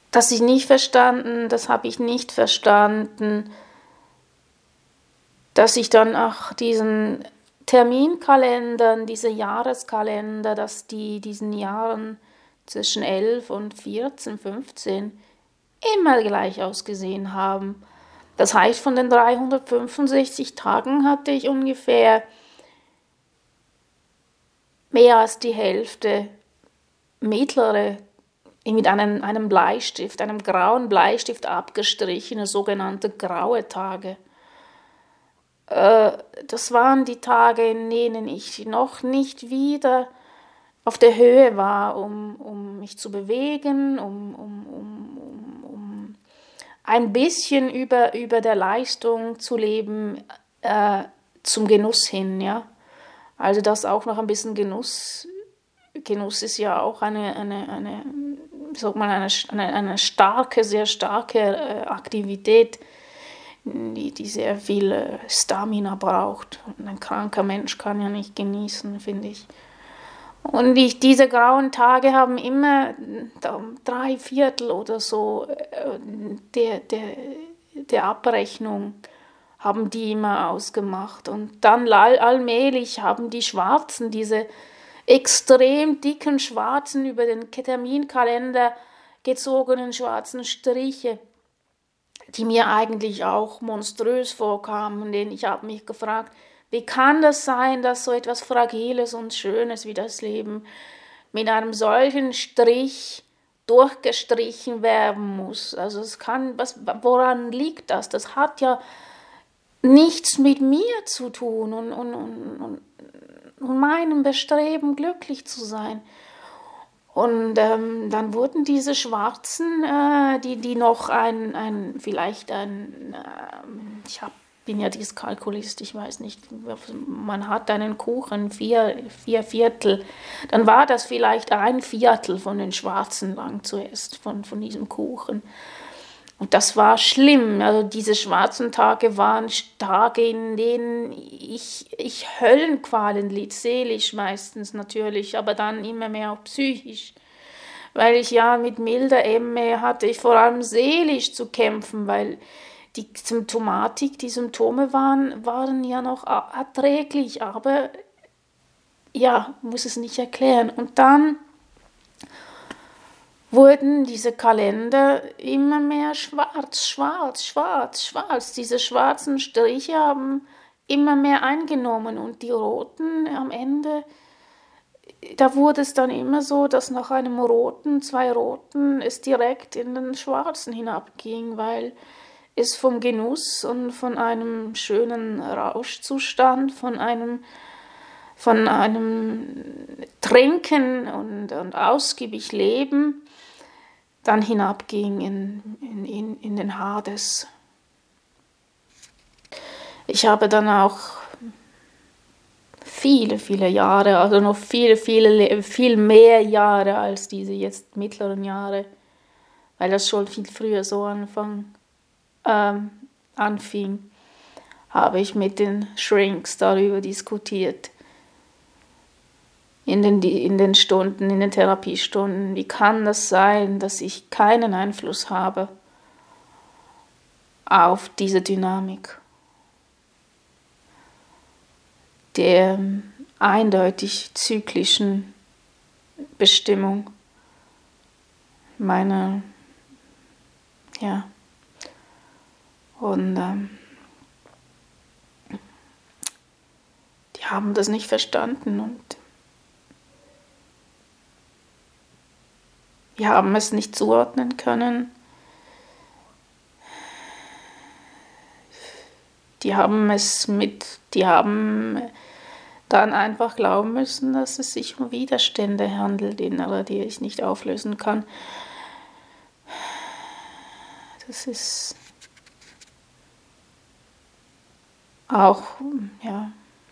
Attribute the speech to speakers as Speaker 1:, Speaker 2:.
Speaker 1: das habe ich nicht verstanden, dass ich dann auch diesen Terminkalendern, diese Jahreskalender, dass die diesen Jahren zwischen 11 und 14, 15 immer gleich ausgesehen haben. Das heißt, von den 365 Tagen hatte ich ungefähr mehr als die Hälfte mittlere, mit einem Bleistift, einem grauen Bleistift abgestrichene, sogenannte graue Tage. Das waren die Tage, in denen ich noch nicht wieder auf der Höhe war, um mich zu bewegen, um ein bisschen über der Leistung zu leben, zum Genuss hin, ja. Also das auch noch ein bisschen Genuss. Genuss ist ja auch eine starke, sehr starke Aktivität, die sehr viel Stamina braucht. Und ein kranker Mensch kann ja nicht genießen, finde ich. Und diese grauen Tage haben immer 3/4 oder so der Abrechnung haben die immer ausgemacht. Und dann allmählich haben die Schwarzen, diese extrem dicken schwarzen, über den Terminkalender gezogenen schwarzen Striche, die mir eigentlich auch monströs vorkamen. Und ich habe mich gefragt, wie kann das sein, dass so etwas Fragiles und Schönes wie das Leben mit einem solchen Strich durchgestrichen werden muss? Also woran liegt das? Das hat ja nichts mit mir zu tun und meinem Bestreben, glücklich zu sein. Und dann wurden diese Schwarzen, die noch bin ja Dyskalkulist, ich weiß nicht, man hat einen Kuchen, vier Viertel, dann war das vielleicht 1/4 von den Schwarzen lang zuerst, von diesem Kuchen. Und das war schlimm. Also diese schwarzen Tage waren Tage, in denen ich Höllenqualen litt, seelisch meistens natürlich, aber dann immer mehr auch psychisch. Weil ich ja mit milder ME hatte ich vor allem seelisch zu kämpfen, weil die Symptome waren ja noch erträglich, aber ja, muss es nicht erklären. Und dann wurden diese Kalender immer mehr schwarz. Diese schwarzen Striche haben immer mehr eingenommen und die roten am Ende, da wurde es dann immer so, dass nach einem roten, 2 roten, es direkt in den schwarzen hinabging, weil es vom Genuss und von einem schönen Rauschzustand, von einem Trinken und ausgiebig Leben dann hinabging in den Hades. Ich habe dann auch viele, viele Jahre, also noch viel mehr Jahre als diese jetzt mittleren Jahre, weil das schon viel früher so anfing, habe ich mit den Shrinks darüber diskutiert. In den Stunden, in den Therapiestunden, wie kann das sein, dass ich keinen Einfluss habe auf diese Dynamik der eindeutig zyklischen Bestimmung meiner, ja, und die haben das nicht verstanden und wir haben es nicht zuordnen können. Die haben dann einfach glauben müssen, dass es sich um Widerstände handelt, innere, die ich nicht auflösen kann. Das ist auch, ja,